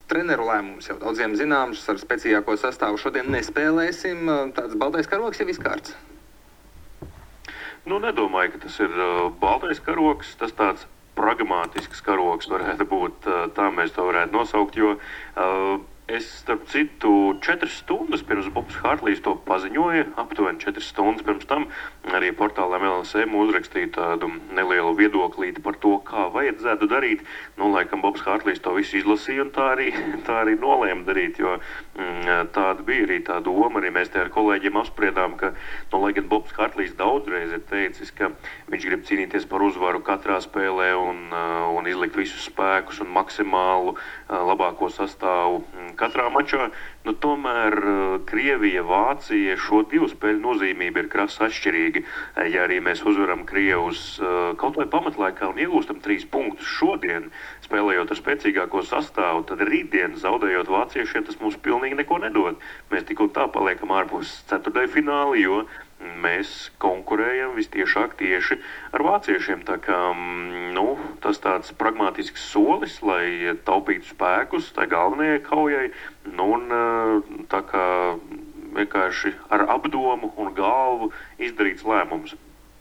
treneru lēmums jau daudziem zināms, ar spēcīgāko sastāvu šodien nespēlēsim. Tāds baltais karoks jau izkārts. Nedomāju, ka tas ir baltais karoks, tas tāds pragmātisks karoks varētu būt, tā mēs to varētu nosaukt, jo es, starp citu, 4 stundas pirms Bobs Hartlijs to paziņoja, aptuveni 4 stundas pirms tam, arī portālā MLSM uzrakstīja tādu nelielu viedoklīti par to, kā vajadzētu darīt. Laikam Bobs Hartlijs to visu izlasīja un tā arī nolēma darīt, jo tāda bija arī tā doma, arī mēs te ar kolēģiem apspriedām, ka, lai gan Bobs Hartlijs daudzreiz ir teicis, ka viņš grib cīnīties par uzvaru katrā spēlē un izlikt visus spēkus un maksimālu labāko sastāvu katrā mačā, tomēr Krievija, Vācija šo 2 spēļu nozīmība ir krasi atšķirīga. Ja arī mēs uzvaram Krievus kaut vai pamatlaikā un iegūstam 3 punktus šodien, spēlējot ar spēcīgāko sastāvu, tad rītdien, zaudējot vāciešiem, tas mums pilnīgi neko nedod. Mēs tik un tā paliekam ārpus ceturtdaļfināla, jo mēs konkurējam vistiešāk tieši ar vāciešiem. Tā kā, tas tāds pragmātisks solis, lai taupītu spēkus tai galvenajai kaujai, un tā kā vienkārši ar apdomu un galvu izdarīts lēmums.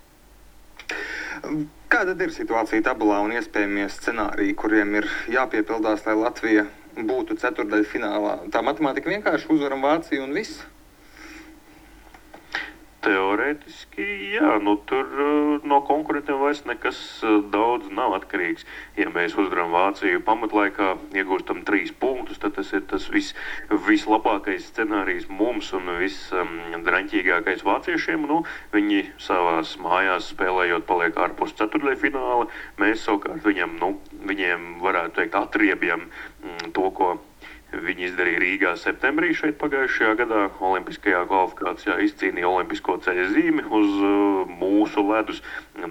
Kāda ir situācija tabulā un iespējamie scenāriji, kuriem ir jāpiepildās, lai Latvija būtu ceturtdaļfinālā? Tā matemātika vienkārši uzvaram Vāciju un viss? Teorētiski, jā, tur no konkurentiem vairs nekas daudz nav atkarīgs. Ja mēs uzvaram Vāciju pamatlaikā, iegūstam 3 punktus, tad tas ir tas vislabākais scenārijs mums un visdraņķīgākais vāciešiem. Viņi savās mājās spēlējot paliek ārpus ceturtdaļfināla. Mēs savukārt viņiem varētu teikt atriebjam to, ko viņi izdarīja Rīgā septembrī šeit pagājušajā gadā. Olimpiskajā kvalifikācijā izcīnīja olimpisko ceļa zīmi uz mūsu ledus.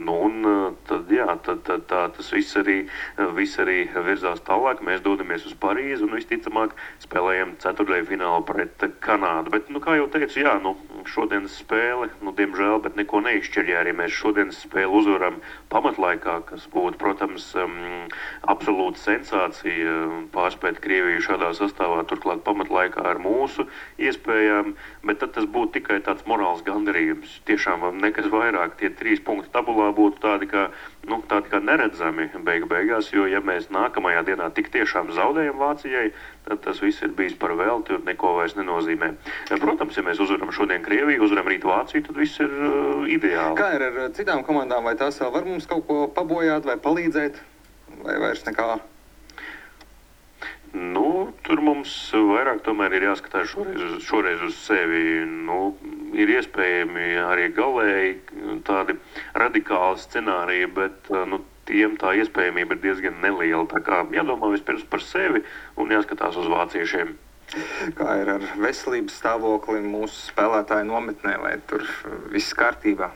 Tad tas viss arī virzās tālāk. Mēs dodamies uz Parīzi un visticamāk spēlējam ceturtdaļfinālu pret Kanādu. Bet, kā jau teicu, šodienas spēle, diemžēl, bet neko neizšķir. Ja arī mēs šodienas spēli uzvaram pamatlaikā, kas būtu, protams, absolūta sensācija pārspēt Krieviju šādā sastāvā, turklāt pamatlaikā ar mūsu iespējām, bet tad tas būtu tikai tāds morāls gandarījums. Tiešām nekas vairāk. Tie 3 punkti tabulā būtu tādi kā neredzami beigās, jo ja mēs nākamajā dienā tik tiešām zaudējam Vācijai, tad tas viss ir bijis par velti un neko vairs nenozīmē. Protams, ja mēs uzvaram šodien Krieviju, uzvaram rīt Vāciju, tad viss ir ideāli. Kā ir ar citām komandām? Vai tās vēl var mums kaut ko pabojāt vai palīdzēt? Vai vairs nekā? Tur mums vairāk tomēr ir jāskatās šoreiz uz sevi. Ir iespējami arī galēji tādi radikāli scenāriji, bet tiem tā iespējamība ir diezgan neliela. Tā kā jādomā vispirms par sevi un jāskatās uz vāciešiem. Kā ir ar veselības stāvokli mūsu spēlētāju nometnē, vai tur viss kārtībā?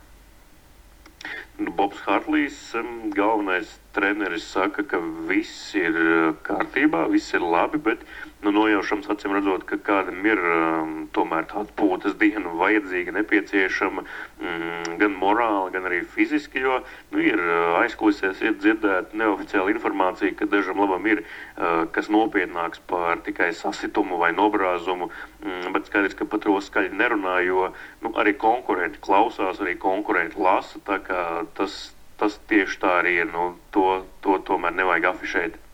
Bobs Hartlijs, galvenais treneris, saka, ka viss ir kārtībā, viss ir labi, bet nojaušams acīm redzot, ka kādam ir tomēr tāda pūtas diena vajadzīga, nepieciešama gan morāli, gan arī fiziski, jo ir aizkulisēs, ir dzirdēta neoficiāla informācija, ka dažam labam ir kas nopietnāks par tikai sasitumu vai nobrāzumu, bet skaidrs, ka par to skaļi nerunā, jo arī konkurenti klausās, arī konkurenti lasa, tā kā tas tieši tā arī ir, to tomēr nevajag afišēt.